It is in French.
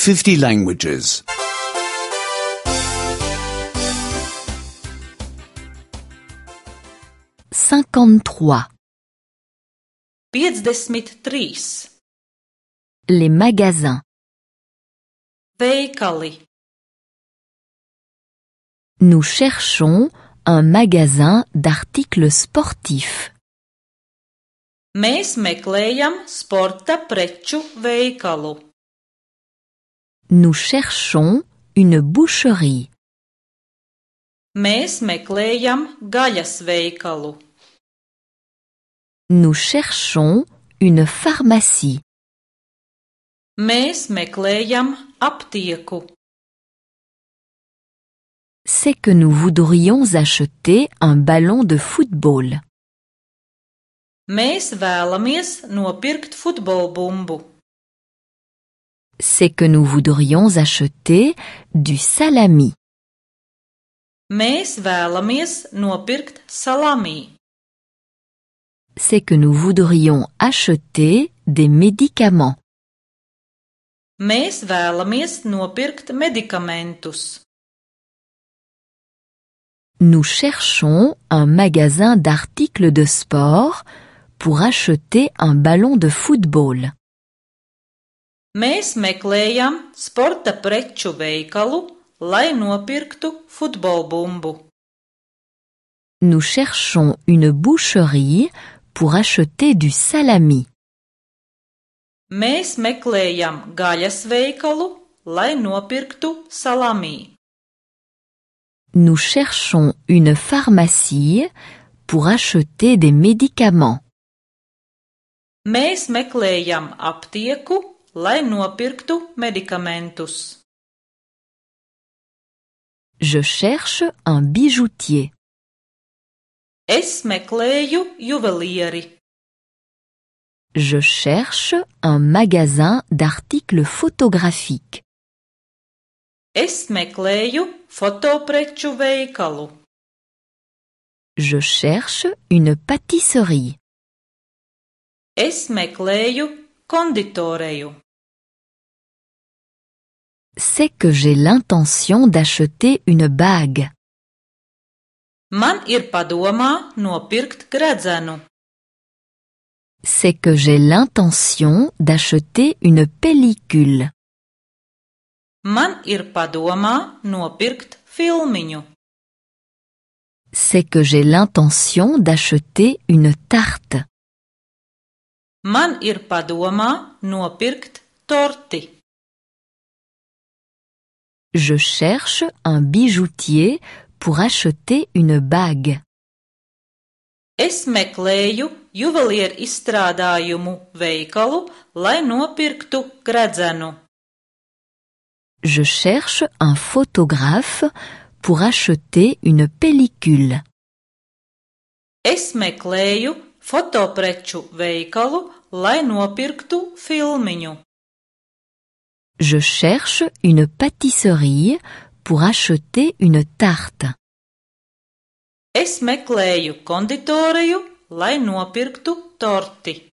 50 languages. 53. 53. Les magasins. Veikali. Nous cherchons un magasin d'articles sportifs. Mēs meklējam sporta preču veikalu. Nous cherchons une boucherie. Mēs meklējam gaļas veikalu. Nous cherchons une pharmacie. Mēs meklējam aptieku. C'est que nous voudrions acheter un ballon de football. Mēs vēlamies nopirkt futbolbumbu. C'est que nous voudrions acheter du salami. Mēs vēlamies nopirkt salami. C'est que nous voudrions acheter des médicaments. Mēs vēlamies nopirkt medikamentus. Nous cherchons un magasin d'articles de sport pour acheter un ballon de football. Mēs meklējam sporta preču veikalu, lai nopirktu futbolbumbu. Nous cherchons une boucherie pour acheter du salami. Mēs meklējam gaļas veikalu, lai nopirktu salami. Nous cherchons une pharmacie pour acheter des médicaments. Mēs meklējam aptieku, lai nopirktu medikamentus. Je cherche un bijoutier. Es meklēju juvelieri. Je cherche un magasin d'articles photographiques. Es meklēju fotopreču veikalu. Je cherche une pâtisserie. Es meklēju konditoreju. C'est que j'ai l'intention d'acheter une bague. Man ir padomā nopirkt gredzenu. C'est que j'ai l'intention d'acheter une pellicule. Man ir padomā nopirkt filmiņu. C'est que j'ai l'intention d'acheter une tarte. Man ir padomā nopirkt torti. Je cherche un bijoutier pour acheter une bague. Es meklēju juvelieru izstrādājumu veikalu, lai nopirktu gredzenu. Je cherche un photographe pour acheter une pellicule. Es meklēju fotopreču veikalu, lai nopirktu filmiņu. Je cherche une pâtisserie pour acheter une tarte. Es meklēju konditoreju, lai nopirktu torti.